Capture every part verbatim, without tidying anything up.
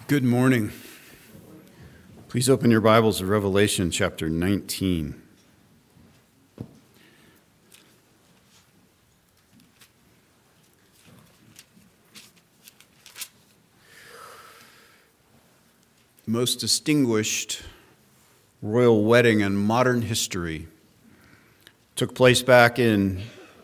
Good morning. Please open your Bibles to Revelation chapter nineteen. The most distinguished royal wedding in modern history took place back in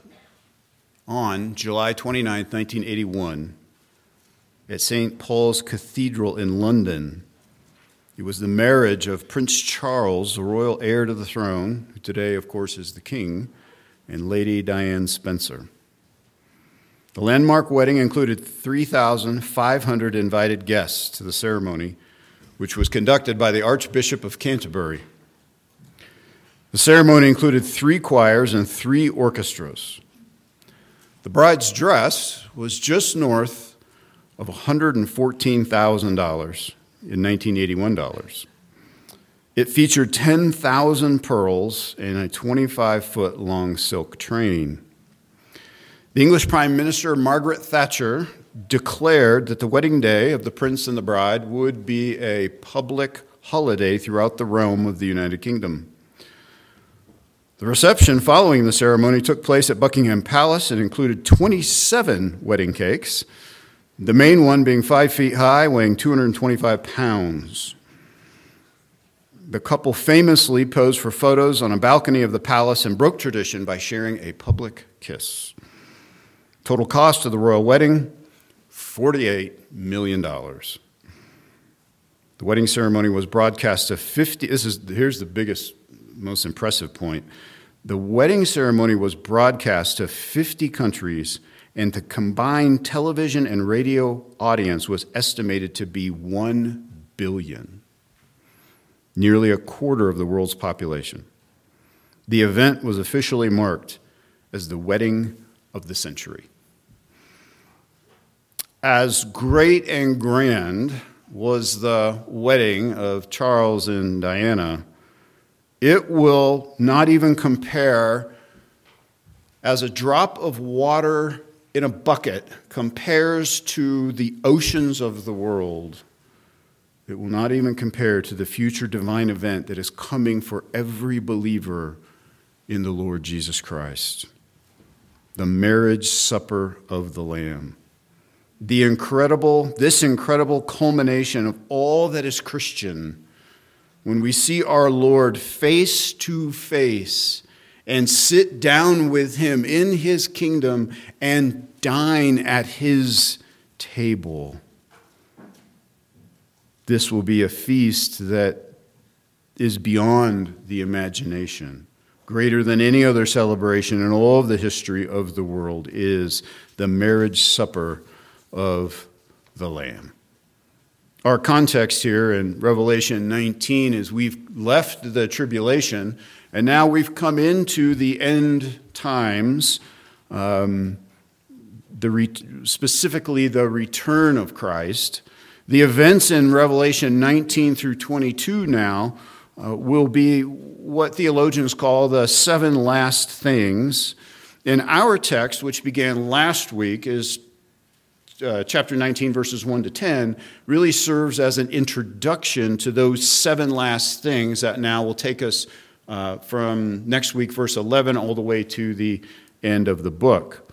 on July twenty-ninth, nineteen eighty-one. At Saint Paul's Cathedral in London. It was the marriage of Prince Charles, the royal heir to the throne, who today, of course, is the king, and Lady Diane Spencer. The landmark wedding included three thousand five hundred invited guests to the ceremony, which was conducted by the Archbishop of Canterbury. The ceremony included three choirs and three orchestras. The bride's dress was just north of one hundred fourteen thousand dollars in nineteen eighty-one dollars. It featured ten thousand pearls and a twenty-five foot long silk train. The English Prime Minister, Margaret Thatcher, declared that the wedding day of the prince and the bride would be a public holiday throughout the realm of the United Kingdom. The reception following the ceremony took place at Buckingham Palace. It included twenty-seven wedding cakes, the main one being five feet high, weighing two hundred twenty-five pounds. The couple famously posed for photos on a balcony of the palace and broke tradition by sharing a public kiss. Total cost of the royal wedding, forty-eight million dollars. The wedding ceremony was broadcast to fifty, this is, here's the biggest, most impressive point. The wedding ceremony was broadcast to fifty countries, and the combined television and radio audience was estimated to be one billion, nearly a quarter of the world's population. The event was officially marked as the wedding of the century. As great and grand was the wedding of Charles and Diana, it will not even compare as a drop of water in a bucket compares to the oceans of the world. It will not even compare to the future divine event that is coming for every believer in the Lord Jesus Christ. The marriage supper of the Lamb. The incredible, this incredible culmination of all that is Christian, when we see our Lord face to face and sit down with him in his kingdom and dine at his table. This will be a feast that is beyond the imagination. Greater than any other celebration in all of the history of the world is the marriage supper of the Lamb. Our context here in Revelation nineteen is we've left the tribulation and now we've come into the end times, um, the re- specifically the return of Christ. The events in Revelation nineteen through twenty-two now uh, will be what theologians call the seven last things. In our text, which began last week, is uh, chapter nineteen, verses one to ten, really serves as an introduction to those seven last things that now will take us Uh, from next week, verse eleven, all the way to the end of the book.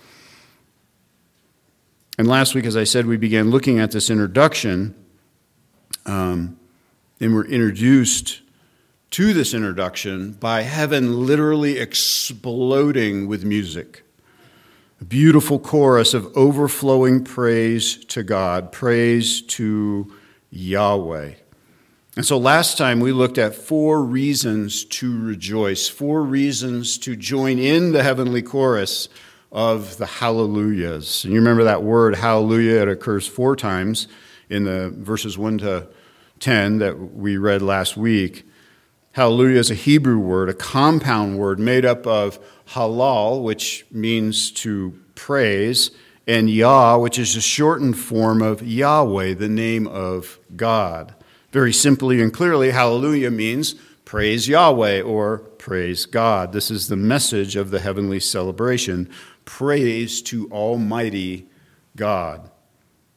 And last week, as I said, we began looking at this introduction, um, and we're introduced to this introduction by heaven literally exploding with music. A beautiful chorus of overflowing praise to God, praise to Yahweh. And so last time we looked at four reasons to rejoice, four reasons to join in the heavenly chorus of the hallelujahs. And you remember that word hallelujah, it occurs four times in the verses one to ten that we read last week. Hallelujah is a Hebrew word, a compound word made up of halal, which means to praise, and Yah, which is a shortened form of Yahweh, the name of God. Very simply and clearly, hallelujah means praise Yahweh or praise God. This is the message of the heavenly celebration. Praise to Almighty God.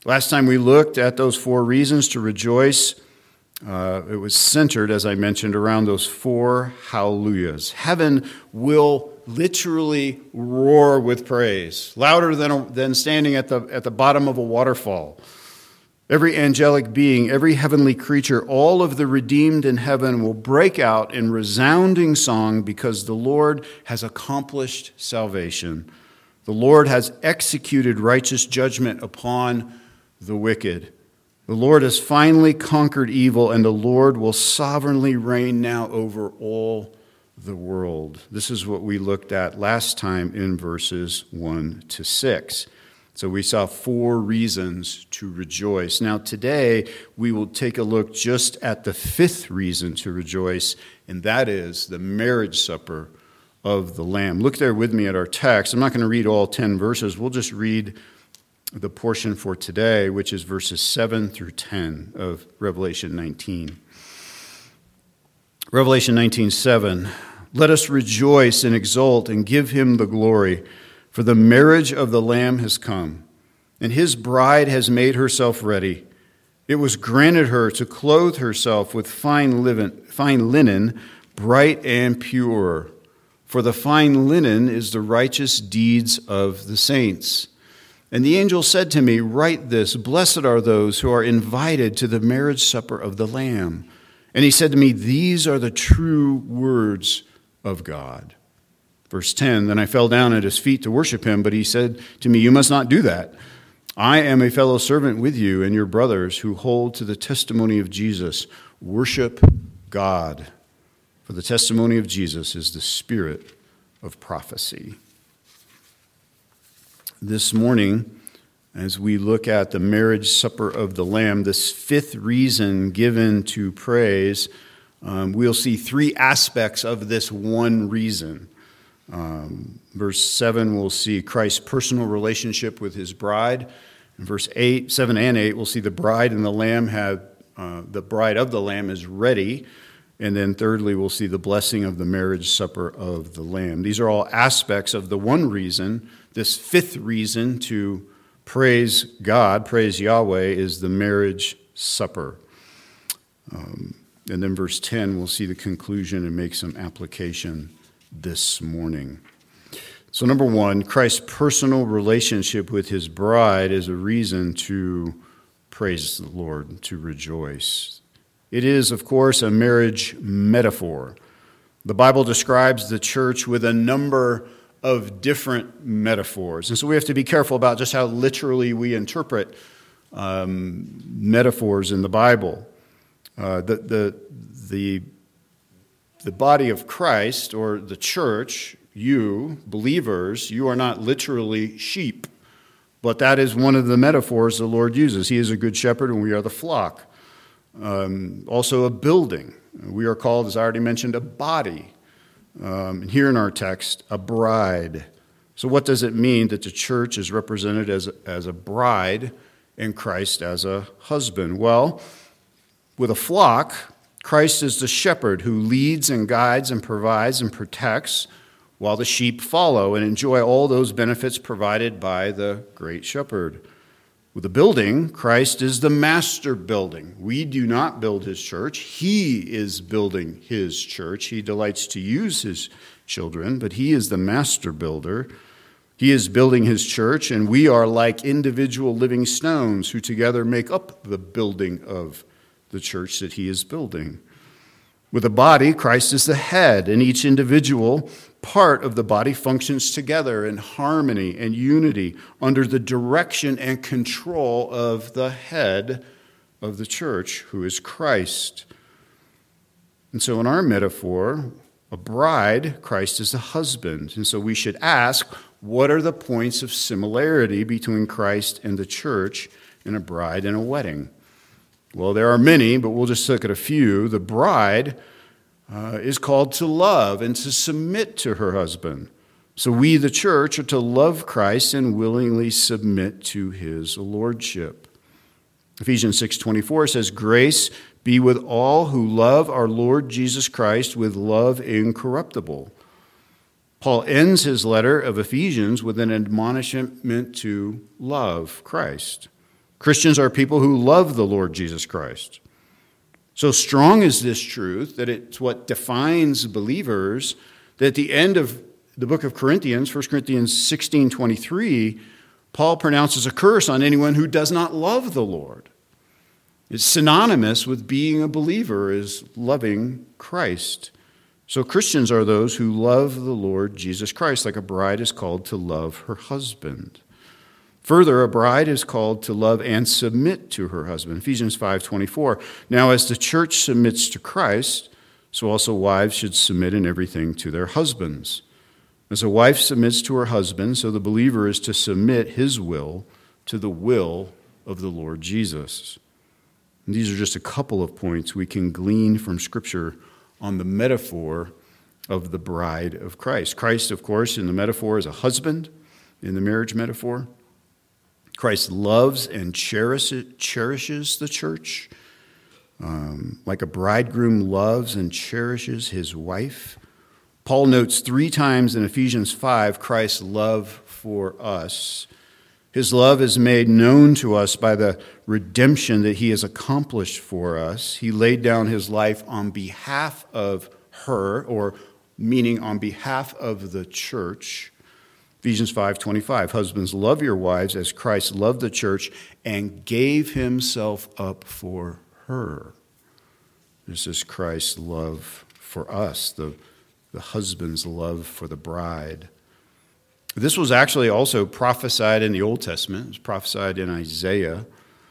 Last time we looked at those four reasons to rejoice, uh, it was centered, as I mentioned, around those four hallelujahs. Heaven will literally roar with praise, louder than, than standing at the, at the bottom of a waterfall. Every angelic being, every heavenly creature, all of the redeemed in heaven will break out in resounding song because the Lord has accomplished salvation. The Lord has executed righteous judgment upon the wicked. The Lord has finally conquered evil, and the Lord will sovereignly reign now over all the world. This is what we looked at last time in verses one to six. So we saw four reasons to rejoice. Now today we will take a look just at the fifth reason to rejoice, and that is the marriage supper of the Lamb. Look there with me at our text. I'm not going to read all ten verses. We'll just read the portion for today, which is verses seven through ten of Revelation nineteen. Revelation nineteen seven. Let us rejoice and exult and give him the glory, for the marriage of the Lamb has come, and his bride has made herself ready. It was granted her to clothe herself with fine linen, bright and pure. For the fine linen is the righteous deeds of the saints. And the angel said to me, write this, blessed are those who are invited to the marriage supper of the Lamb. And he said to me, these are the true words of God. Verse ten, then I fell down at his feet to worship him, but he said to me, you must not do that. I am a fellow servant with you and your brothers who hold to the testimony of Jesus. Worship God. For the testimony of Jesus is the spirit of prophecy. This morning, as we look at the marriage supper of the Lamb, this fifth reason given to praise, um, we'll see three aspects of this one reason. Um, verse seven, we'll see Christ's personal relationship with his bride. In verse eight, seven and eight, we'll see the bride and the Lamb have, uh, the bride of the Lamb is ready. And then thirdly, we'll see the blessing of the marriage supper of the Lamb. These are all aspects of the one reason. This fifth reason to praise God, praise Yahweh, is the marriage supper. Um, and then verse ten, we'll see the conclusion and make some application this morning. So number one, Christ's personal relationship with his bride is a reason to praise the Lord, to rejoice. It is, of course, a marriage metaphor. The Bible describes the church with a number of different metaphors. And so we have to be careful about just how literally we interpret um, metaphors in the Bible. Uh, the, the, the, the body of Christ, or the church, you, believers, you are not literally sheep. But that is one of the metaphors the Lord uses. He is a good shepherd and we are the flock. Um, also a building. We are called, as I already mentioned, a body. Um, and here in our text, a bride. So what does it mean that the church is represented as, as a bride and Christ as a husband? Well, with a flock, Christ is the shepherd who leads and guides and provides and protects, while the sheep follow and enjoy all those benefits provided by the great shepherd. With the building, Christ is the master building. We do not build his church. He is building his church. He delights to use his children, but he is the master builder. He is building his church, and we are like individual living stones who together make up the building of the church that he is building. With the body, Christ is the head, and each individual part of the body functions together in harmony and unity under the direction and control of the head of the church, who is Christ. And so in our metaphor, a bride, Christ is the husband. And so we should ask, what are the points of similarity between Christ and the church in a bride and a wedding? Well, there are many, but we'll just look at a few. The bride uh, is called to love and to submit to her husband. So we, the church, are to love Christ and willingly submit to his lordship. Ephesians six twenty-four says, grace be with all who love our Lord Jesus Christ with love incorruptible. Paul ends his letter of Ephesians with an admonishment to love Christ. Christians are people who love the Lord Jesus Christ. So strong is this truth that it's what defines believers that at the end of the book of Corinthians, First Corinthians sixteen twenty-three, Paul pronounces a curse on anyone who does not love the Lord. It's synonymous with being a believer, is loving Christ. So Christians are those who love the Lord Jesus Christ, like a bride is called to love her husband. Further, a bride is called to love and submit to her husband. Ephesians five twenty-four. Now, as the church submits to Christ, so also wives should submit in everything to their husbands. As a wife submits to her husband, so the believer is to submit his will to the will of the Lord Jesus. And these are just a couple of points we can glean from Scripture on the metaphor of the bride of Christ. Christ, of course, in the metaphor is a husband, in the marriage metaphor. Christ loves and cherishes the church, um, like a bridegroom loves and cherishes his wife. Paul notes three times in Ephesians five Christ's love for us. His love is made known to us by the redemption that he has accomplished for us. He laid down his life on behalf of her, or meaning on behalf of the church. Ephesians five twenty-five, husbands, love your wives as Christ loved the church and gave himself up for her. This is Christ's love for us, the, the husband's love for the bride. This was actually also prophesied in the Old Testament. It was prophesied in Isaiah.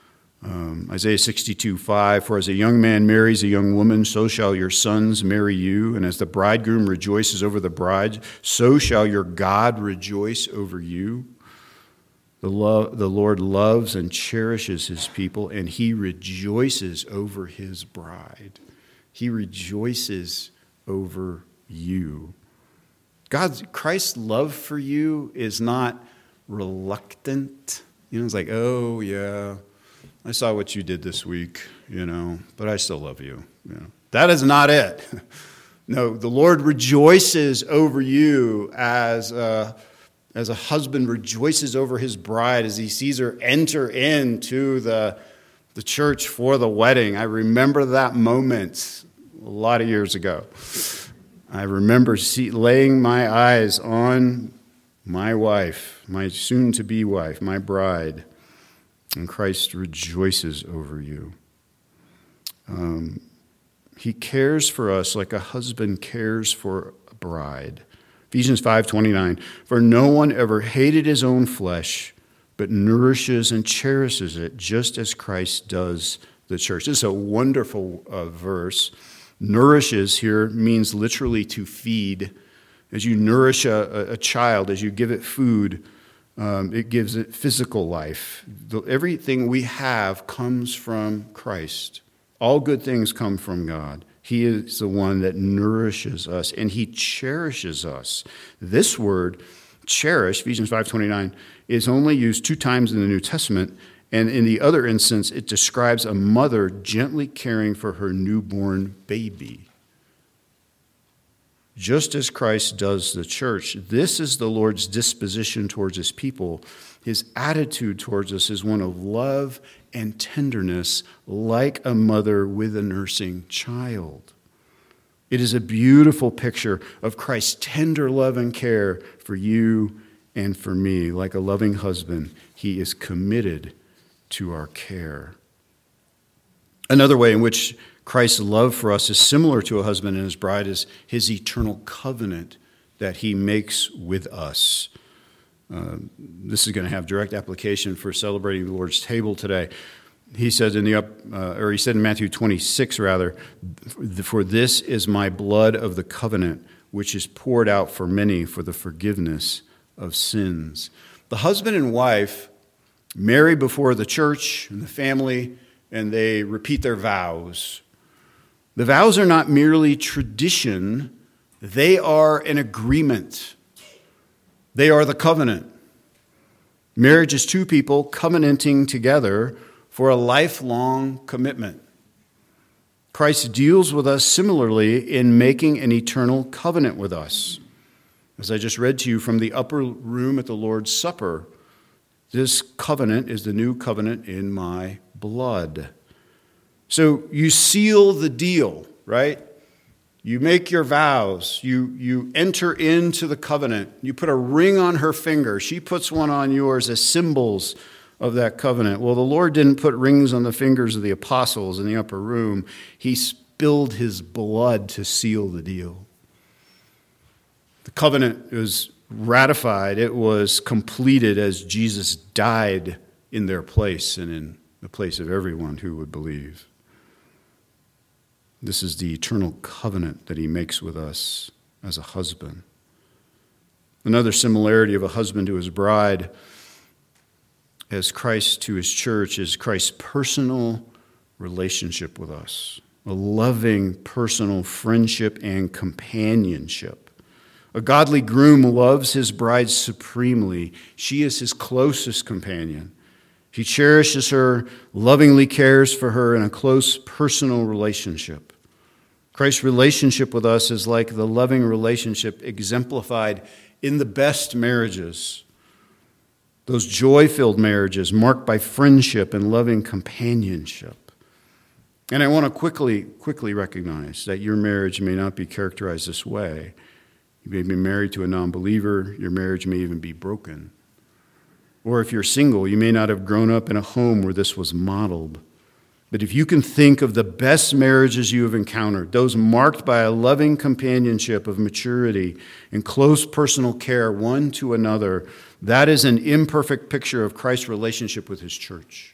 Um, Isaiah sixty-two five, for as a young man marries a young woman, so shall your sons marry you. And as the bridegroom rejoices over the bride, so shall your God rejoice over you. The, lo- the Lord loves and cherishes his people, and he rejoices over his bride. He rejoices over you. God's, Christ's love for you is not reluctant. You know, it's like, oh, yeah, I saw what you did this week, you know, but I still love you. you know. That is not it. No, the Lord rejoices over you as a, as a husband rejoices over his bride as he sees her enter into the, the church for the wedding. I remember that moment a lot of years ago. I remember see, laying my eyes on my wife, my soon-to-be wife, my bride, and Christ rejoices over you. Um, he cares for us like a husband cares for a bride. Ephesians five twenty-nine, for no one ever hated his own flesh, but nourishes and cherishes it, just as Christ does the church. This is a wonderful uh, verse. Nourishes here means literally to feed. As you nourish a, a child, as you give it food, um, it gives it physical life. The, everything we have comes from Christ. All good things come from God. He is the one that nourishes us, and he cherishes us. This word, cherish, Ephesians five twenty-nine, is only used two times in the New Testament. And in the other instance, it describes a mother gently caring for her newborn baby. Just as Christ does the church, this is the Lord's disposition towards his people. His attitude towards us is one of love and tenderness, like a mother with a nursing child. It is a beautiful picture of Christ's tender love and care for you and for me. Like a loving husband, he is committed to our care. Another way in which Christ's love for us is similar to a husband and his bride is his eternal covenant that he makes with us. Uh, this is going to have direct application for celebrating the Lord's table today. He says in the up, uh, or he said in Matthew twenty-six rather, for this is my blood of the covenant, which is poured out for many for the forgiveness of sins. The husband and wife marry before the church and the family, and they repeat their vows. The vows are not merely tradition, they are an agreement. They are the covenant. Marriage is two people covenanting together for a lifelong commitment. Christ deals with us similarly in making an eternal covenant with us. As I just read to you from the upper room at the Lord's Supper, This covenant is the new covenant in my blood. So you seal the deal, right? You make your vows. You, you enter into the covenant. You put a ring on her finger. She puts one on yours as symbols of that covenant. Well, the Lord didn't put rings on the fingers of the apostles in the upper room. He spilled his blood to seal the deal. The covenant was ratified. It was completed as Jesus died in their place and in the place of everyone who would believe. This is the eternal covenant that he makes with us as a husband. Another similarity of a husband to his bride as Christ to his church is Christ's personal relationship with us, a loving personal friendship and companionship. A godly groom loves his bride supremely. She is his closest companion. He cherishes her, lovingly cares for her in a close personal relationship. Christ's relationship with us is like the loving relationship exemplified in the best marriages. Those joy-filled marriages marked by friendship and loving companionship. And I want to quickly, quickly recognize that your marriage may not be characterized this way. You may be married to a non-believer. Your marriage may even be broken. Or if you're single, you may not have grown up in a home where this was modeled. But if you can think of the best marriages you have encountered, those marked by a loving companionship of maturity and close personal care one to another, that is an imperfect picture of Christ's relationship with his church.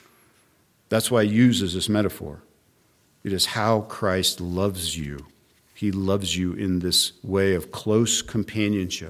That's why he uses this metaphor. It is how Christ loves you. He loves you in this way of close companionship.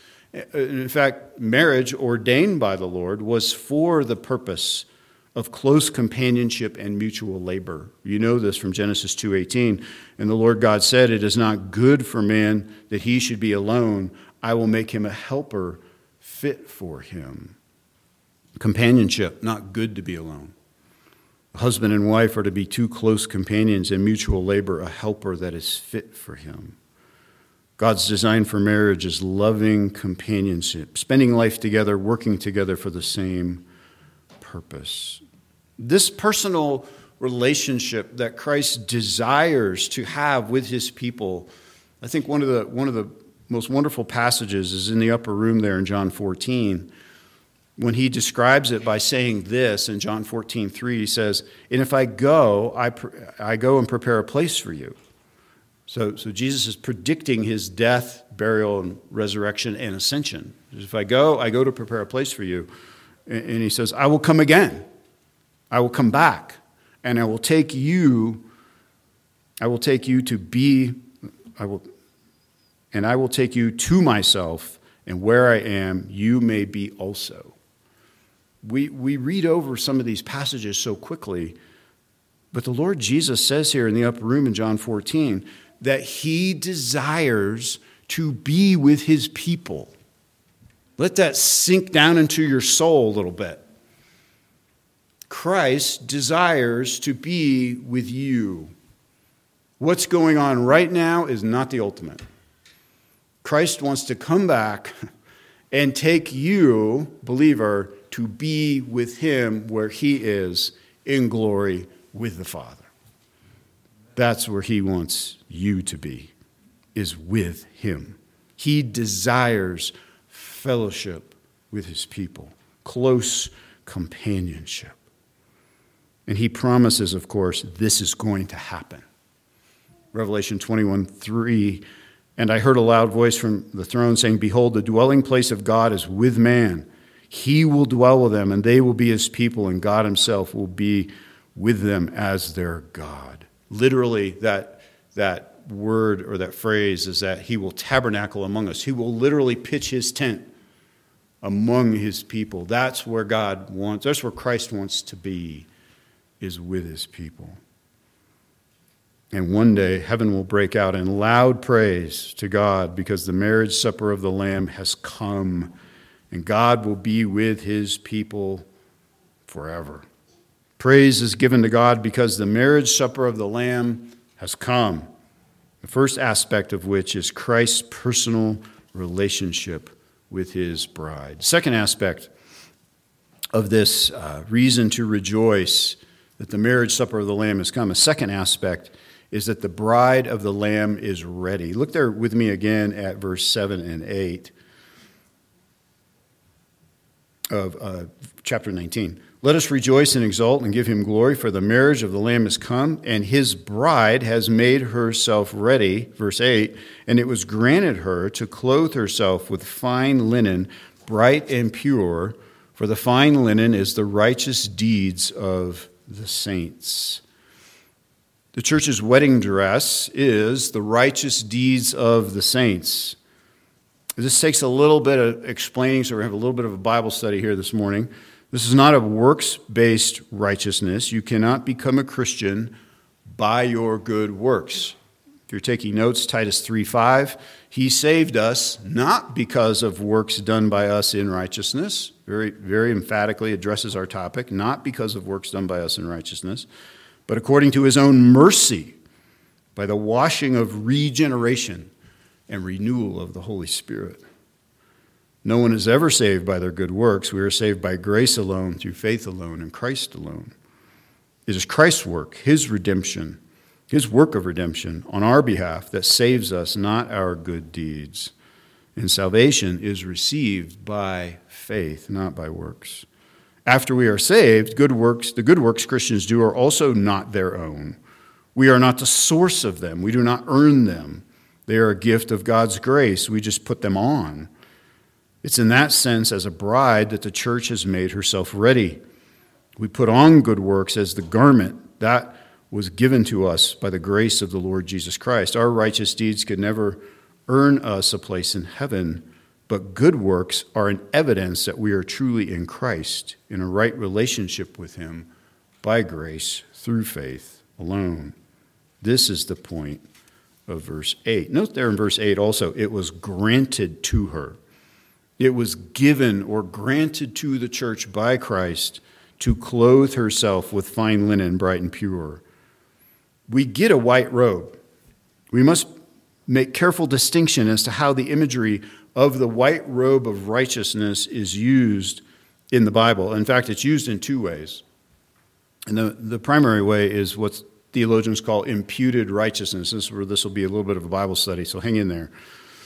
In fact, marriage ordained by the Lord was for the purpose of close companionship and mutual labor. You know this from Genesis two eighteen. And the Lord God said, "It is not good for man that he should be alone. I will make him a helper fit for him." Companionship, not good to be alone. Husband and wife are to be two close companions in mutual labor, a helper that is fit for him. God's design for marriage is loving companionship, spending life together, working together for the same purpose. This personal relationship that Christ desires to have with his people, I think one of the one of the most wonderful passages is in the upper room there in John fourteen. When he describes it by saying this in John fourteen three, he says, "And if I go, I, I go and prepare a place for you." So, so Jesus is predicting his death, burial, and resurrection and ascension. If I go, I go to prepare a place for you. And he says, "I will come again. I will come back, and I will take you, I will take you to be, I will, and I will take you to myself, and where I am, you may be also." We, we read over some of these passages so quickly, but the Lord Jesus says here in the upper room in John fourteen that he desires to be with his people. Let that sink down into your soul a little bit. Christ desires to be with you. What's going on right now is not the ultimate. Christ wants to come back and take you, believer, to be with him where he is in glory with the Father. That's where he wants you to be, is with him. He desires fellowship with his people, close companionship. And he promises, of course, this is going to happen. Revelation twenty-one three, "And I heard a loud voice from the throne saying, 'Behold, the dwelling place of God is with man. He will dwell with them, and they will be his people, and God himself will be with them as their God.'" Literally, that, that word or that phrase is that he will tabernacle among us. He will literally pitch his tent among his people. That's where God wants, that's where Christ wants to be, is with his people. And one day, heaven will break out in loud praise to God because the marriage supper of the Lamb has come, and God will be with his people forever. Praise is given to God because the marriage supper of the Lamb has come, the first aspect of which is Christ's personal relationship with his bride. Second aspect of this uh, reason to rejoice that the marriage supper of the Lamb has come. A second aspect is that the bride of the Lamb is ready. Look there with me again at verse seven and eight of uh, chapter nineteen. Let us rejoice and exult and give him glory, for the marriage of the Lamb has come, and his bride has made herself ready. Verse eight, and it was granted her to clothe herself with fine linen, bright and pure, for the fine linen is the righteous deeds of the saints. The church's wedding dress is the righteous deeds of the saints. This takes a little bit of explaining, so we have a little bit of a Bible study here this morning. This is not a works-based righteousness. You cannot become a Christian by your good works. If you're taking notes, Titus three five, he saved us not because of works done by us in righteousness. Very, very emphatically addresses our topic, not because of works done by us in righteousness, but according to his own mercy, by the washing of regeneration and renewal of the Holy Spirit. No one is ever saved by their good works. We are saved by grace alone, through faith alone, in Christ alone. It is Christ's work, his redemption, his work of redemption on our behalf that saves us, not our good deeds. And salvation is received by faith, not by works. After we are saved, good works, the good works Christians do are also not their own. We are not the source of them. We do not earn them. They are a gift of God's grace. We just put them on. It's in that sense, as a bride, that the church has made herself ready. We put on good works as the garment that was given to us by the grace of the Lord Jesus Christ. Our righteous deeds could never earn us a place in heaven, but good works are an evidence that we are truly in Christ, in a right relationship with him by grace through faith alone. This is the point of verse eight. Note there in verse eight also, it was granted to her. It was given or granted to the church by Christ to clothe herself with fine linen, bright and pure. We get a white robe. We must make careful distinction as to how the imagery of the white robe of righteousness is used in the Bible. In fact, it's used in two ways. And the, the primary way is what theologians call imputed righteousness. This is where this will be a little bit of a Bible study, so hang in there.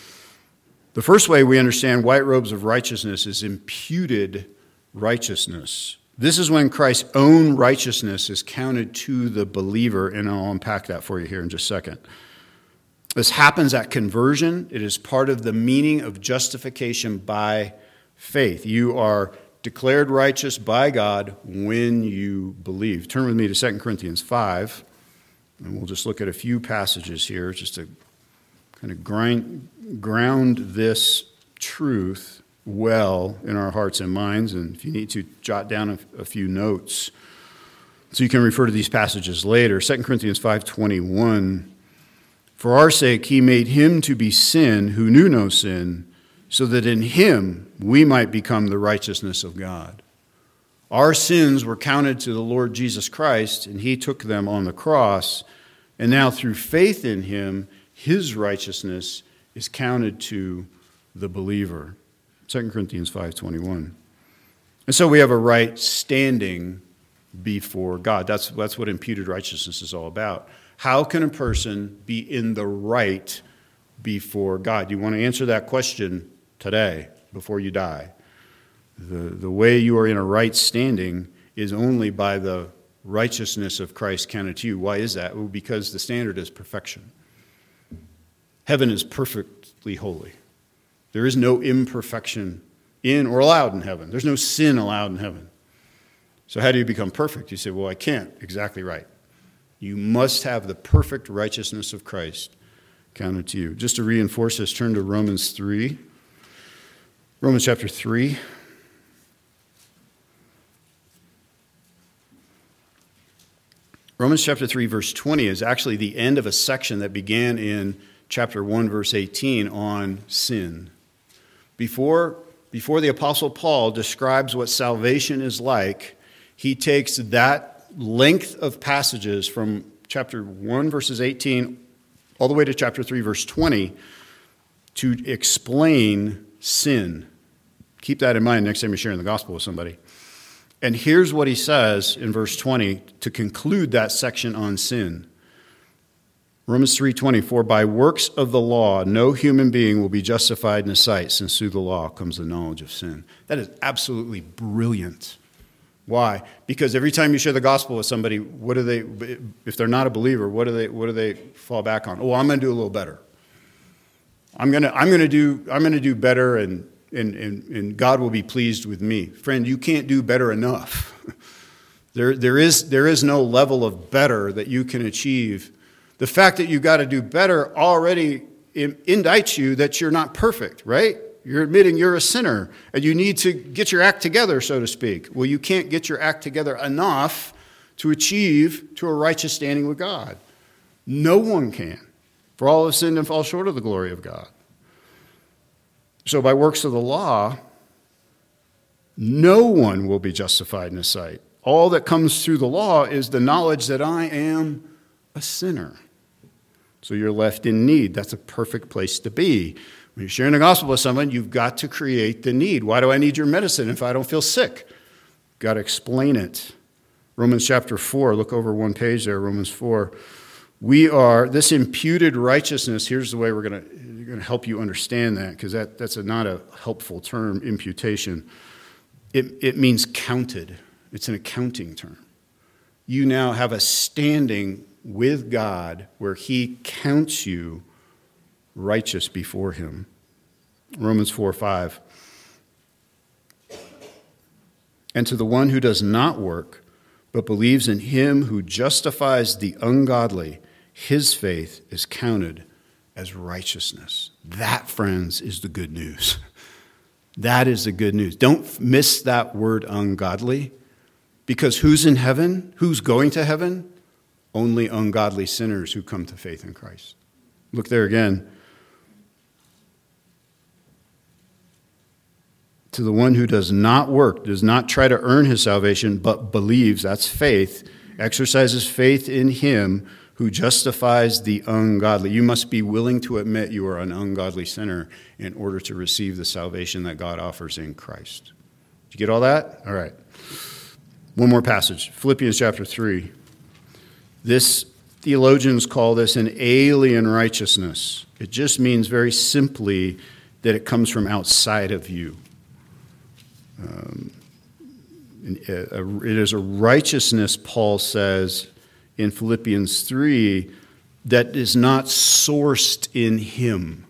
The first way we understand white robes of righteousness is imputed righteousness. This is when Christ's own righteousness is counted to the believer, and I'll unpack that for you here in just a second. This happens at conversion. It is part of the meaning of justification by faith. You are declared righteous by God when you believe. Turn with me to Second Corinthians five, and we'll just look at a few passages here just to kind of grind, ground this truth well in our hearts and minds. And if you need to, jot down a, a few notes so you can refer to these passages later. Second Corinthians five twenty-one. For our sake he made him to be sin who knew no sin, so that in him we might become the righteousness of God. Our sins were counted to the Lord Jesus Christ, and he took them on the cross. And now through faith in him, his righteousness is counted to the believer. Second Corinthians five twenty-one. And so we have a right standing before God. That's, that's what imputed righteousness is all about. How can a person be in the right before God? You want to answer that question today, before you die. The, the way you are in a right standing is only by the righteousness of Christ counted to you. Why is that? Well, because the standard is perfection. Heaven is perfectly holy. There is no imperfection in or allowed in heaven. There's no sin allowed in heaven. So how do you become perfect? You say, well, I can't. Exactly right. You must have the perfect righteousness of Christ counted to you. Just to reinforce this, turn to Romans three. Romans chapter three. Romans chapter three, verse twenty is actually the end of a section that began in chapter one, verse eighteen on sin. Before, before the Apostle Paul describes what salvation is like, he takes that length of passages from chapter one, verses eighteen, all the way to chapter three, verse twenty, to explain sin. Keep that in mind next time you're sharing the gospel with somebody. And here's what he says in verse twenty to conclude that section on sin. Romans three twenty, for by works of the law, no human being will be justified in his sight, since through the law comes the knowledge of sin. That is absolutely brilliant. Why? Because every time you share the gospel with somebody, what do they, if they're not a believer, what do they, what do they fall back on? Oh, I'm going to do a little better. I'm going to, I'm going to do, I'm going to do better, and, and, and, and God will be pleased with me. Friend, you can't do better enough. There, there is, there is no level of better that you can achieve. The fact that you've got to do better already indicts you that you're not perfect, right? You're admitting you're a sinner and you need to get your act together, so to speak. Well, you can't get your act together enough to achieve to a righteous standing with God. No one can. For all have sinned and fall short of the glory of God. So by works of the law, no one will be justified in his sight. All that comes through the law is the knowledge that I am a sinner. So you're left in need. That's a perfect place to be. When you're sharing the gospel with someone, you've got to create the need. Why do I need your medicine if I don't feel sick? You've got to explain it. Romans chapter four, look over one page there, Romans four. We are, this imputed righteousness, here's the way we're going to, going to help you understand that, because that, that's a, not a helpful term, imputation. It, it means counted. It's an accounting term. You now have a standing with God where he counts you righteous before him. Romans four five. And to the one who does not work, but believes in him who justifies the ungodly, his faith is counted as righteousness. That, friends, is the good news. That is the good news. Don't miss that word ungodly, because who's in heaven? Who's going to heaven? Only ungodly sinners who come to faith in Christ. Look there again. To the one who does not work, does not try to earn his salvation, but believes, that's faith, exercises faith in him who justifies the ungodly. You must be willing to admit you are an ungodly sinner in order to receive the salvation that God offers in Christ. Did you get all that? All right. One more passage, Philippians chapter three. This, theologians call this an alien righteousness. It just means very simply that it comes from outside of you. Um, it is a righteousness, Paul says in Philippians three, that is not sourced in him.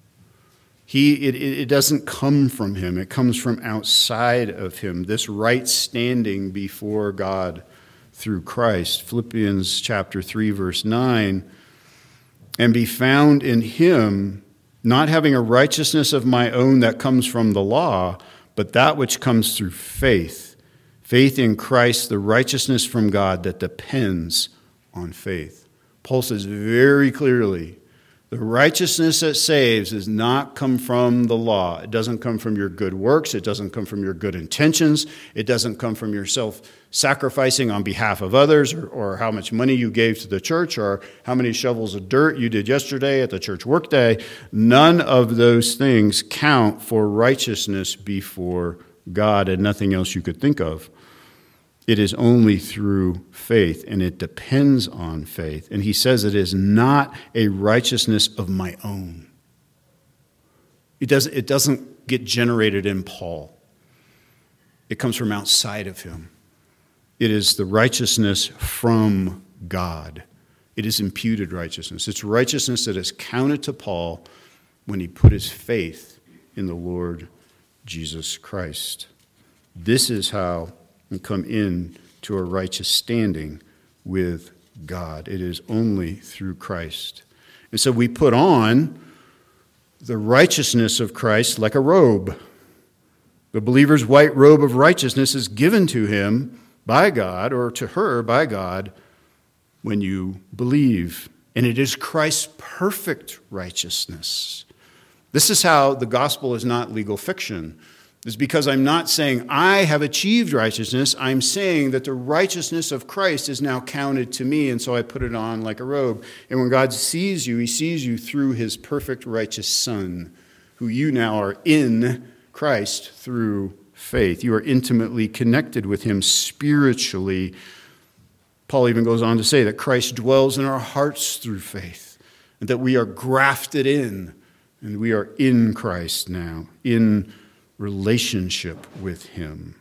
He, it, it doesn't come from him. It comes from outside of him, this right standing before God through Christ. Philippians chapter three, verse nine, and be found in him, not having a righteousness of my own that comes from the law, but that which comes through faith. Faith in Christ, the righteousness from God that depends on faith. Paul says very clearly, the righteousness that saves does not come from the law. It doesn't come from your good works. It doesn't come from your good intentions. It doesn't come from yourself sacrificing on behalf of others, or, or how much money you gave to the church, or how many shovels of dirt you did yesterday at the church workday. None of those things count for righteousness before God, and nothing else you could think of. It is only through faith, and it depends on faith. And he says it is not a righteousness of my own. It doesn't, it doesn't get generated in Paul. It comes from outside of him. It is the righteousness from God. It is imputed righteousness. It's righteousness that is counted to Paul when he put his faith in the Lord Jesus Christ. This is how we come in to a righteous standing with God. It is only through Christ. And so we put on the righteousness of Christ like a robe. The believer's white robe of righteousness is given to him by God, or to her by God, when you believe. And it is Christ's perfect righteousness. This is how the gospel is not legal fiction. It's because I'm not saying I have achieved righteousness. I'm saying that the righteousness of Christ is now counted to me, and so I put it on like a robe. And when God sees you, he sees you through his perfect righteous Son, who you now are in Christ through faith. You are intimately connected with him spiritually. Paul even goes on to say that Christ dwells in our hearts through faith, and that we are grafted in, and we are in Christ now, in relationship with him.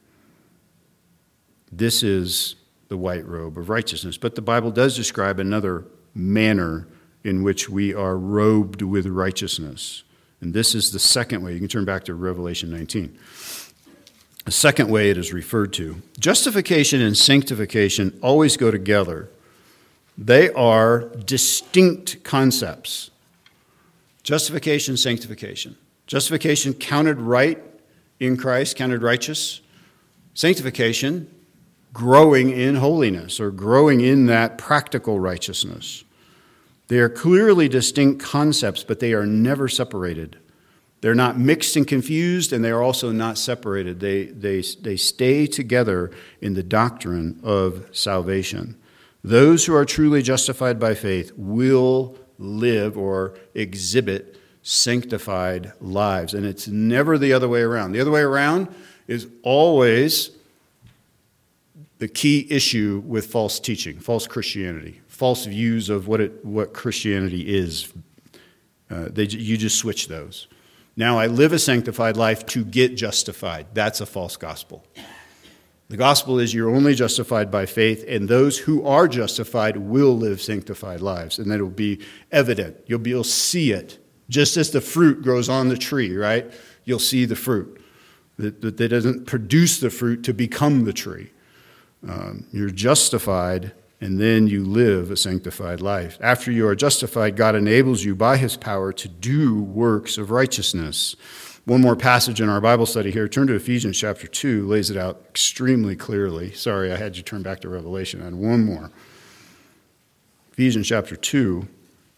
This is the white robe of righteousness. But the Bible does describe another manner in which we are robed with righteousness. And this is the second way. You can turn back to Revelation nineteen. The second way it is referred to. Justification and sanctification always go together. They are distinct concepts. Justification, sanctification. Justification, counted right in Christ, counted righteous. Sanctification, growing in holiness or growing in that practical righteousness. They are clearly distinct concepts, but they are never separated. They're not mixed and confused, and they are also not separated. They, they, they stay together in the doctrine of salvation. Those who are truly justified by faith will live or exhibit sanctified lives, and it's never the other way around. The other way around is always the key issue with false teaching, false Christianity, false views of what it what Christianity is. Uh, they, you just switch those. Now I live a sanctified life to get justified. That's a false gospel. The gospel is you're only justified by faith, and those who are justified will live sanctified lives, and that will be evident. You'll be, you'll see it, just as the fruit grows on the tree, right? You'll see the fruit. That, that, that doesn't produce the fruit to become the tree. Um, you're justified, and then you live a sanctified life. After you are justified, God enables you by his power to do works of righteousness. One more passage in our Bible study here. Turn to Ephesians chapter two, lays it out extremely clearly. Sorry, I had you turn back to Revelation. I had one more. Ephesians chapter two.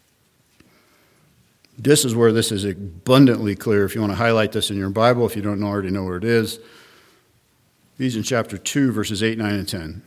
This is where this is abundantly clear. If you want to highlight this in your Bible, if you don't already know where it is. Ephesians chapter two, verses eight, nine, and ten.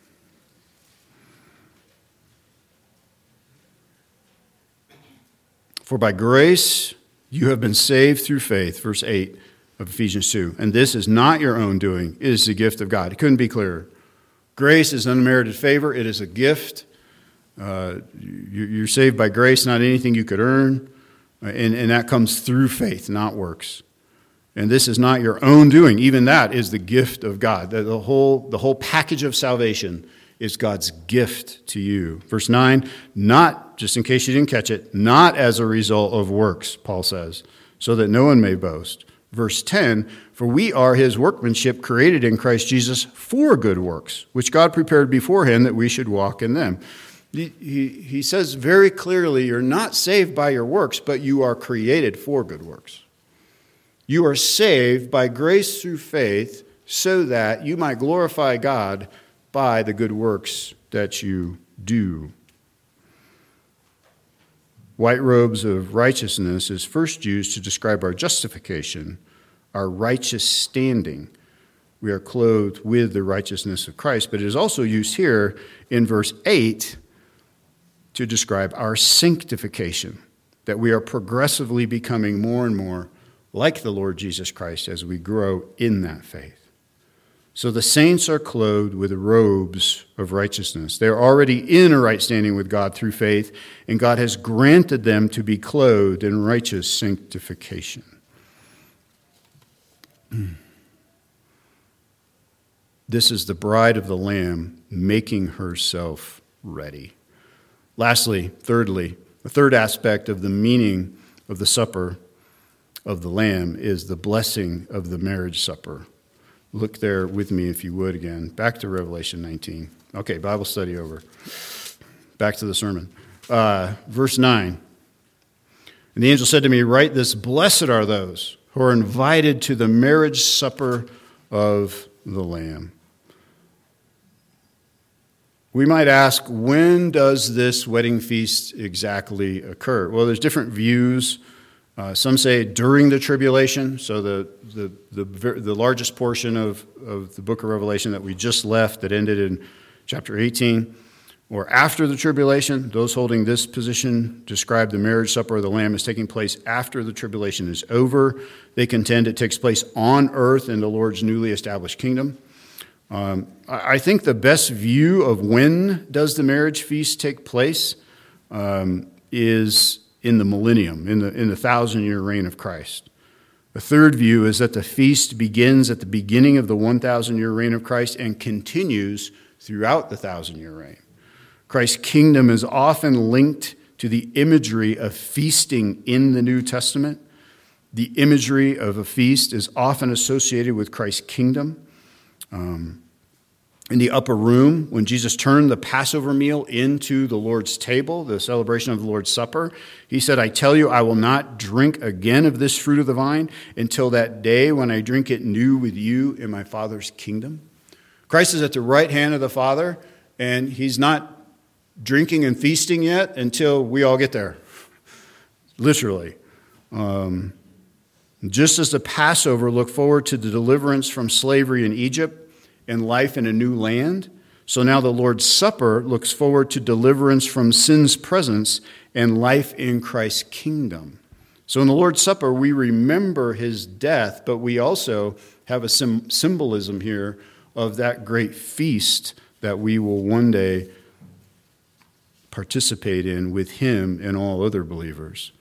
For by grace you have been saved through faith, verse eight of Ephesians two. And this is not your own doing, it is the gift of God. It couldn't be clearer. Grace is unmerited favor, it is a gift. Uh, you're saved by grace, not anything you could earn. And, and that comes through faith, not works. And this is not your own doing. Even that is the gift of God. The, the, whole, the whole package of salvation is God's gift to you. Verse nine, not, just in case you didn't catch it, not as a result of works, Paul says, so that no one may boast. Verse ten, for we are his workmanship created in Christ Jesus for good works, which God prepared beforehand that we should walk in them. He, he, he says very clearly, you're not saved by your works, but you are created for good works. You are saved by grace through faith so that you might glorify God by the good works that you do. White robes of righteousness is first used to describe our justification, our righteous standing. We are clothed with the righteousness of Christ, but it is also used here in verse eight to describe our sanctification, that we are progressively becoming more and more like the Lord Jesus Christ as we grow in that faith. So the saints are clothed with robes of righteousness. They're already in a right standing with God through faith, and God has granted them to be clothed in righteous sanctification. This is the bride of the Lamb making herself ready. Lastly, thirdly, the third aspect of the meaning of the supper of the Lamb is the blessing of the marriage supper. Look there with me, if you would, again. Back to Revelation nineteen. Okay, Bible study over. Back to the sermon. Uh, verse nine. And the angel said to me, write this, blessed are those who are invited to the marriage supper of the Lamb. We might ask, when does this wedding feast exactly occur? Well, there's different views. Uh, some say during the tribulation, so the the the, the largest portion of, of the book of Revelation that we just left that ended in chapter eighteen. or after the tribulation. Those holding this position describe the marriage supper of the Lamb as taking place after the tribulation is over. They contend it takes place on earth in the Lord's newly established kingdom. Um, I think the best view of when does the marriage feast take place um, is in the millennium, in the in the thousand-year reign of Christ. The third view is that the feast begins at the beginning of the one thousand-year reign of Christ and continues throughout the thousand-year reign. Christ's kingdom is often linked to the imagery of feasting in the New Testament. The imagery of a feast is often associated with Christ's kingdom. Um, in the upper room, when Jesus turned the Passover meal into the Lord's table, the celebration of the Lord's Supper, he said, I tell you, I will not drink again of this fruit of the vine until that day when I drink it new with you in my Father's kingdom. Christ is at the right hand of the Father, and he's not drinking and feasting yet until we all get there, literally. Um, just as the Passover looked forward to the deliverance from slavery in Egypt and life in a new land, so now the Lord's Supper looks forward to deliverance from sin's presence and life in Christ's kingdom. So in the Lord's Supper, we remember his death, but we also have a sim- symbolism here of that great feast that we will one day participate in with him and all other believers.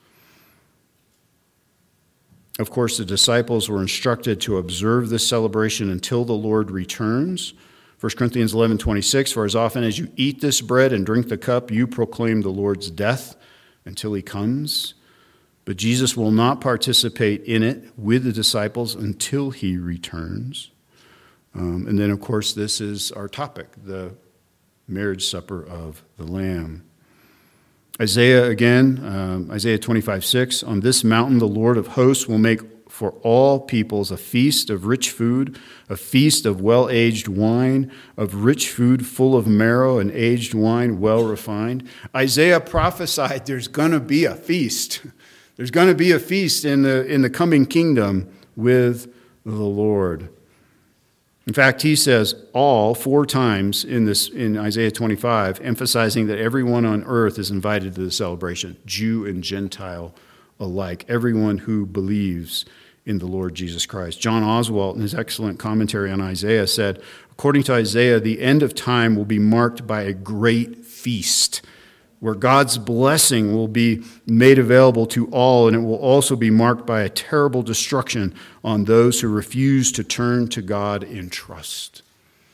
Of course, the disciples were instructed to observe this celebration until the Lord returns. First Corinthians eleven twenty-six, for as often as you eat this bread and drink the cup, you proclaim the Lord's death until he comes. But Jesus will not participate in it with the disciples until he returns. Um, and then, of course, this is our topic, the marriage supper of the Lamb. Isaiah again, um, Isaiah twenty-five six, on this mountain the Lord of hosts will make for all peoples a feast of rich food, a feast of well-aged wine, of rich food full of marrow and aged wine well refined. Isaiah prophesied there's going to be a feast. There's going to be a feast in the in the coming kingdom with the Lord. In fact, he says all four times in this in Isaiah twenty-five, emphasizing that everyone on earth is invited to the celebration, Jew and Gentile alike, everyone who believes in the Lord Jesus Christ. John Oswalt, in his excellent commentary on Isaiah, said, according to Isaiah, the end of time will be marked by a great feast, where God's blessing will be made available to all, and it will also be marked by a terrible destruction on those who refuse to turn to God in trust.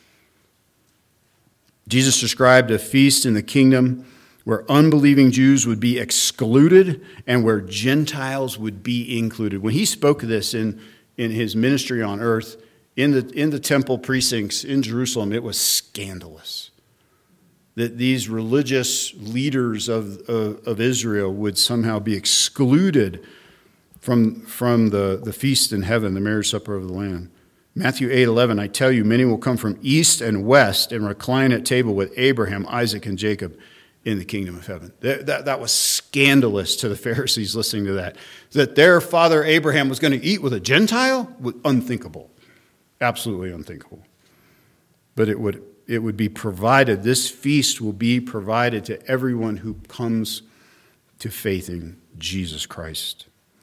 Jesus described a feast in the kingdom where unbelieving Jews would be excluded and where Gentiles would be included. When he spoke of this in, in his ministry on earth, in the, in the temple precincts in Jerusalem, it was scandalous that these religious leaders of, of, of Israel would somehow be excluded from, from the, the feast in heaven, the marriage supper of the Lamb. Matthew eight eleven, I tell you, many will come from east and west and recline at table with Abraham, Isaac, and Jacob in the kingdom of heaven. That, that, that was scandalous to the Pharisees listening to that. That their father Abraham was going to eat with a Gentile? Unthinkable. Absolutely unthinkable. But it would It would be provided, this feast will be provided to everyone who comes to faith in Jesus Christ.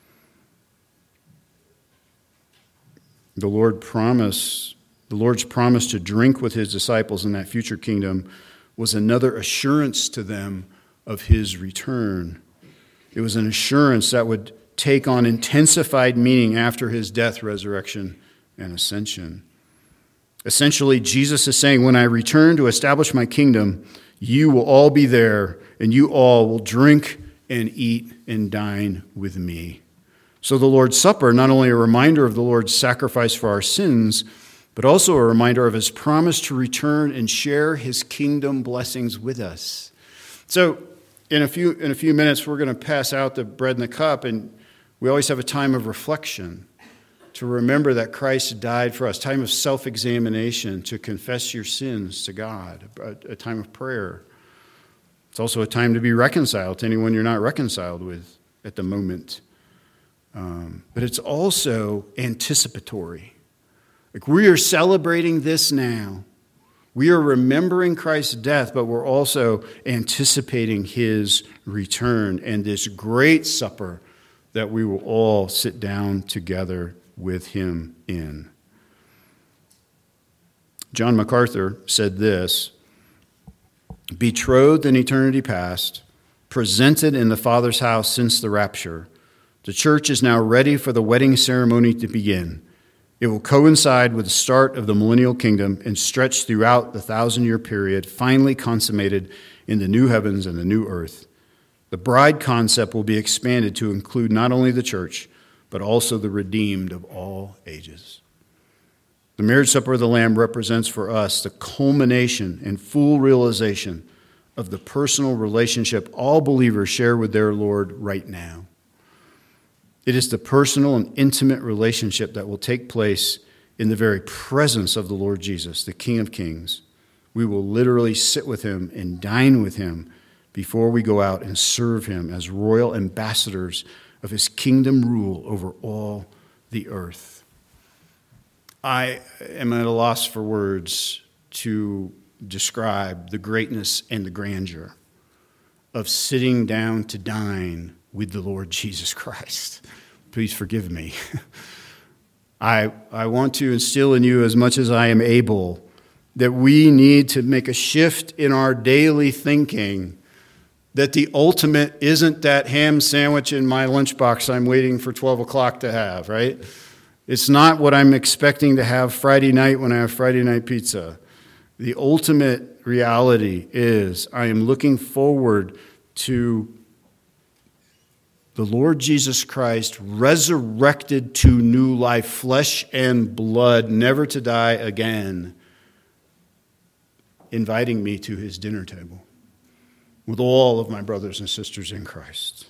The Lord promised, the Lord's promise to drink with his disciples in that future kingdom was another assurance to them of his return. It was an assurance that would take on intensified meaning after his death, resurrection, and ascension. Essentially, Jesus is saying, when I return to establish my kingdom, you will all be there, and you all will drink and eat and dine with me. So the Lord's Supper, not only a reminder of the Lord's sacrifice for our sins, but also a reminder of his promise to return and share his kingdom blessings with us. So in a few, in a few minutes, we're going to pass out the bread and the cup, and we always have a time of reflection to remember that Christ died for us, time of self-examination, to confess your sins to God, a, a time of prayer. It's also a time to be reconciled to anyone you're not reconciled with at the moment. Um, but it's also anticipatory. Like, we are celebrating this now. We are remembering Christ's death, but we're also anticipating his return and this great supper that we will all sit down together with him in. John MacArthur said this: betrothed in eternity past, presented in the Father's house since the rapture, the church is now ready for the wedding ceremony to begin. It will coincide with the start of the millennial kingdom and stretch throughout the thousand-year period, finally consummated in the new heavens and the new earth. The bride concept will be expanded to include not only the church, but also the redeemed of all ages. The marriage supper of the Lamb represents for us the culmination and full realization of the personal relationship all believers share with their Lord right now. It is the personal and intimate relationship that will take place in the very presence of the Lord Jesus, the King of Kings. We will literally sit with him and dine with him before we go out and serve him as royal ambassadors of his kingdom rule over all the earth. I am at a loss for words to describe the greatness and the grandeur of sitting down to dine with the Lord Jesus Christ. Please forgive me. I, I want to instill in you as much as I am able that we need to make a shift in our daily thinking that the ultimate isn't that ham sandwich in my lunchbox I'm waiting for twelve o'clock to have, right? It's not what I'm expecting to have Friday night when I have Friday night pizza. The ultimate reality is I am looking forward to the Lord Jesus Christ resurrected to new life, flesh and blood, never to die again, inviting me to his dinner table with all of my brothers and sisters in Christ.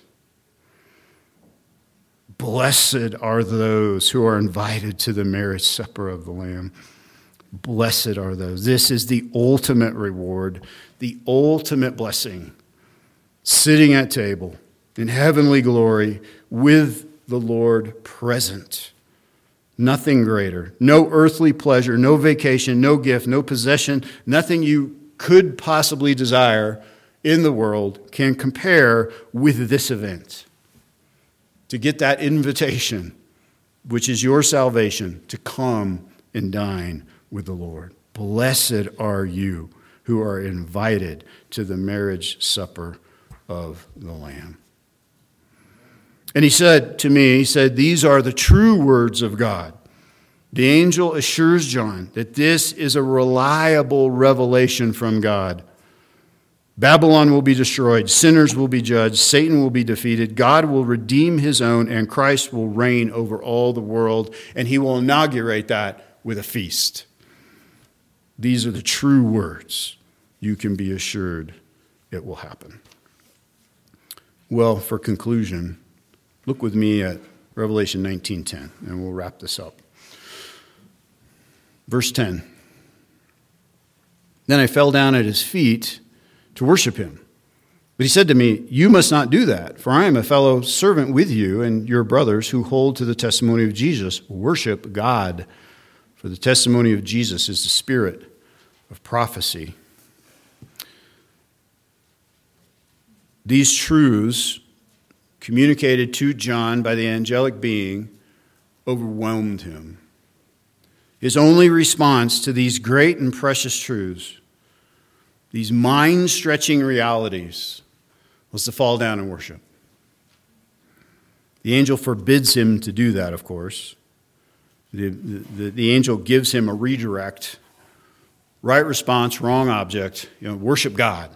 Blessed are those who are invited to the marriage supper of the Lamb. Blessed are those. This is the ultimate reward, the ultimate blessing. Sitting at table in heavenly glory with the Lord present. Nothing greater. No earthly pleasure, no vacation, no gift, no possession, nothing you could possibly desire in the world can compare with this event. To get that invitation, which is your salvation, to come and dine with the Lord. Blessed are you who are invited to the marriage supper of the Lamb. And he said to me, he said, these are the true words of God. The angel assures John that this is a reliable revelation from God. Babylon will be destroyed, sinners will be judged, Satan will be defeated, God will redeem his own, and Christ will reign over all the world, and he will inaugurate that with a feast. These are the true words. You can be assured it will happen. Well, for conclusion, look with me at Revelation nineteen ten, and we'll wrap this up. Verse ten. Then I fell down at his feet to worship him. But he said to me, you must not do that, for I am a fellow servant with you and your brothers who hold to the testimony of Jesus. Worship God, for the testimony of Jesus is the spirit of prophecy. These truths communicated to John by the angelic being overwhelmed him. His only response to these great and precious truths, these mind-stretching realities, was to fall down and worship. The angel forbids him to do that, of course. The, the, the angel gives him a redirect. Right response, wrong object. You know, worship God.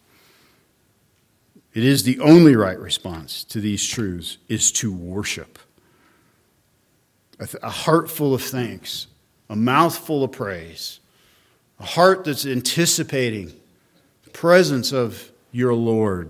It is the only right response to these truths is to worship. A, th- a heart full of thanks, a mouth full of praise, a heart that's anticipating the presence of your Lord.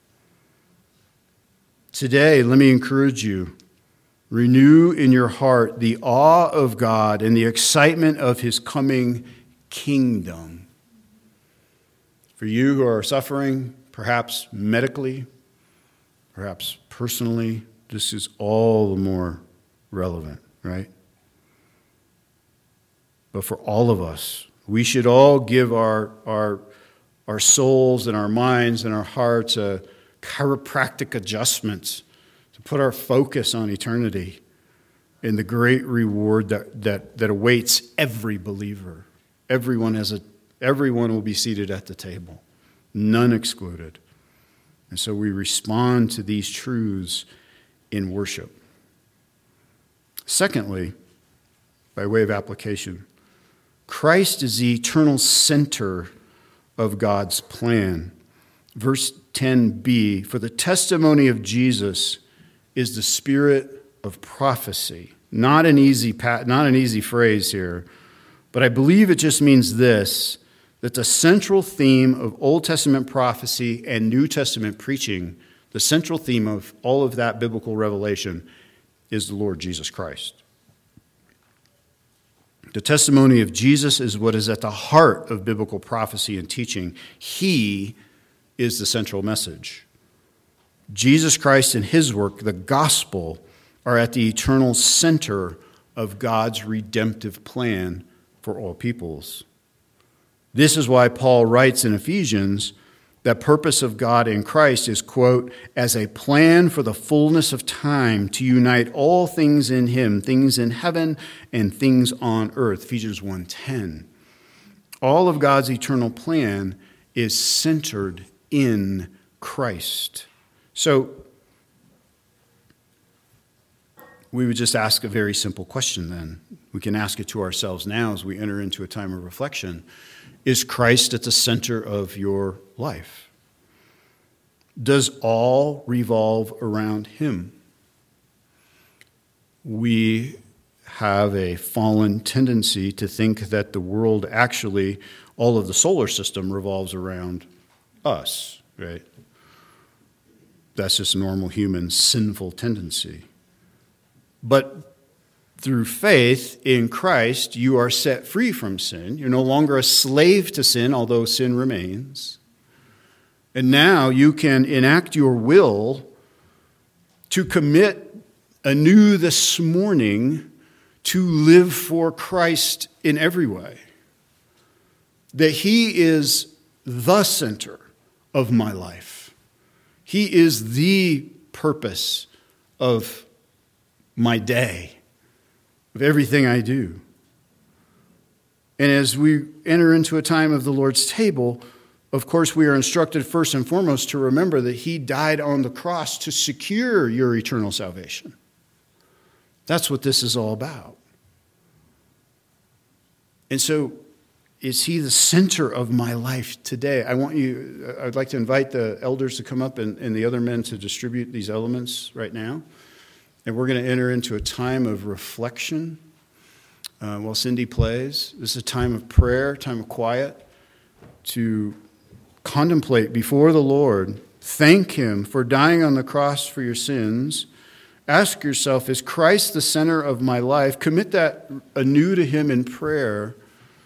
Today, let me encourage you, renew in your heart the awe of God and the excitement of his coming kingdom. For you who are suffering, perhaps medically, perhaps personally, this is all the more relevant, right? But for all of us We should all give our, our, our souls and our minds and our hearts a chiropractic adjustment to put our focus on eternity and the great reward that, that, that awaits every believer. Everyone has a, everyone will be seated at the table, none excluded. And so we respond to these truths in worship. Secondly, by way of application, Christ is the eternal center of God's plan. Verse ten b, for the testimony of Jesus is the spirit of prophecy. Not an easy, not an easy phrase here, but I believe it just means this, that the central theme of Old Testament prophecy and New Testament preaching, the central theme of all of that biblical revelation is the Lord Jesus Christ. The testimony of Jesus is what is at the heart of biblical prophecy and teaching. He is the central message. Jesus Christ and his work, the gospel, are at the eternal center of God's redemptive plan for all peoples. This is why Paul writes in Ephesians, that purpose of God in Christ is, quote, as a plan for the fullness of time to unite all things in him, things in heaven and things on earth, Ephesians one ten. All of God's eternal plan is centered in Christ. So we would just ask a very simple question then. We can ask it to ourselves now as we enter into a time of reflection. Is Christ at the center of your life? Does all revolve around him? We have a fallen tendency to think that the world actually, all of the solar system revolves around us, right? That's just normal human sinful tendency. But through faith in Christ, you are set free from sin. You're no longer a slave to sin, although sin remains. And now you can enact your will to commit anew this morning to live for Christ in every way. That he is the center of my life. He is the purpose of my day, of everything I do. And as we enter into a time of the Lord's table, of course, we are instructed first and foremost to remember that he died on the cross to secure your eternal salvation. That's what this is all about. And so, is he the center of my life today? I want you, I'd like to invite the elders to come up and, and the other men to distribute these elements right now. And we're going to enter into a time of reflection uh, while Cindy plays. This is a time of prayer, time of quiet, to contemplate before the Lord. Thank him for dying on the cross for your sins. Ask yourself, is Christ the center of my life? Commit that anew to him in prayer.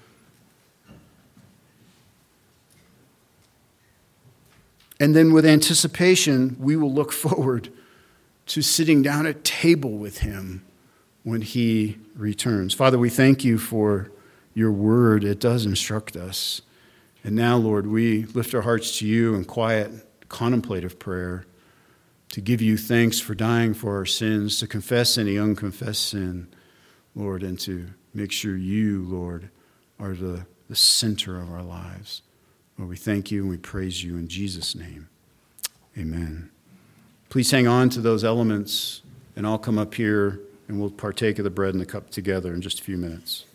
And then with anticipation, we will look forward to sitting down at table with him when he returns. Father, we thank you for your word. It does instruct us. And now, Lord, we lift our hearts to you in quiet, contemplative prayer to give you thanks for dying for our sins, to confess any unconfessed sin, Lord, and to make sure you, Lord, are the, the center of our lives. Lord, we thank you and we praise you in Jesus' name. Amen. Please hang on to those elements, and I'll come up here and we'll partake of the bread and the cup together in just a few minutes.